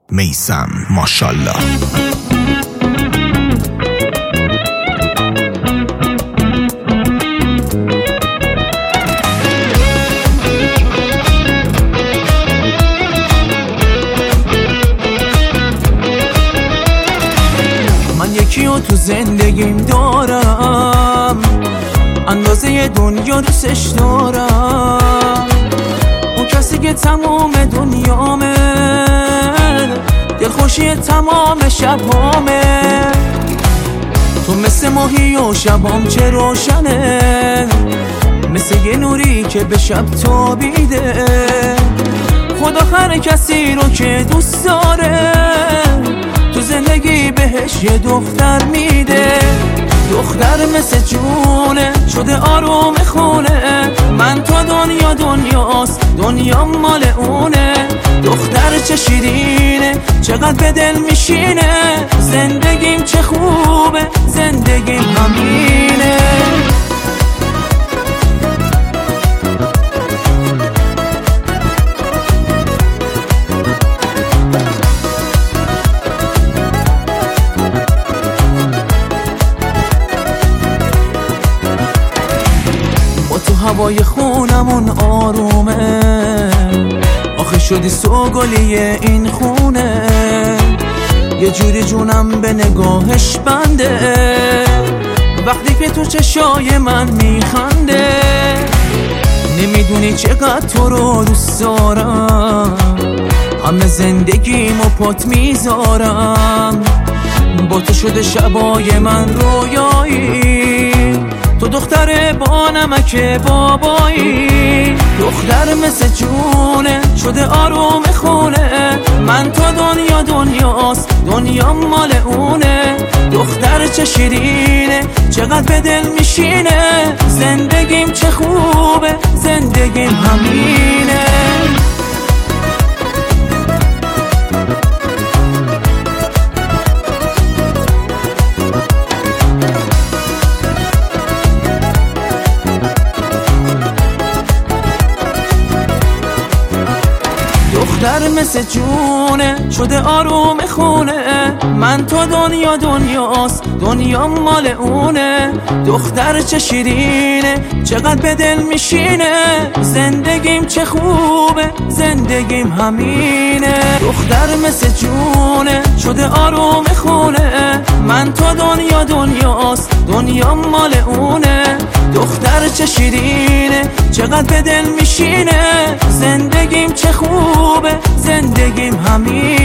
میثم ماشالله. من یکی رو تو زندگیم دارم، اندازه دنیا دوستش دارم. اون کسی که تمام دنیامه، دلخوشی تمام شبامه. تو مثل ماهی و شبام چه روشنه، مثل یه نوری که به شب تابیده. خدا هر کسی رو که دوست داره تو زندگی بهش یه دختر میده. دختر مثل جونه شده آروم خونه، من تو دنیا دنیاست، دنیا مال اونه. دختر چه شیرینه، چقدر به دل میشینه. زندگیم چه خوبه، زندگیم همینه. هوای خونمون آرومه، آخه شدی سوگلی این خونه. یه جوری جونم به نگاهش بنده، وقتی که تو چشای من میخنده. نمیدونی چقدر تو رو دوست دارم، همه زندگیمو پات میذارم. با تو شده شبای من رویایی، تو دختر با نمک بابایی. دختر مثل جونه شده آروم خونه، من تو دنیا دنیاست، دنیا مال اونه. دختر چه شیرینه، چقدر به دل میشینه. زندگیم چه خوبه، زندگیم همینه. دختر مثل جونه شده آروم خونه، من تو دنیا دنیاست، دنیا مال اونه. دختر چه شیرینه، چقدر به دل میشینه. زندگیم چه خوبه، زندگیم همینه. دختر مثل جونه شده آروم خونه، من تو دنیا دنیاست، دنیا مال اونه. دختر چه شیرینه، چقدر به دل میشینه. زندگیم چه خوبه، زندگیم همین.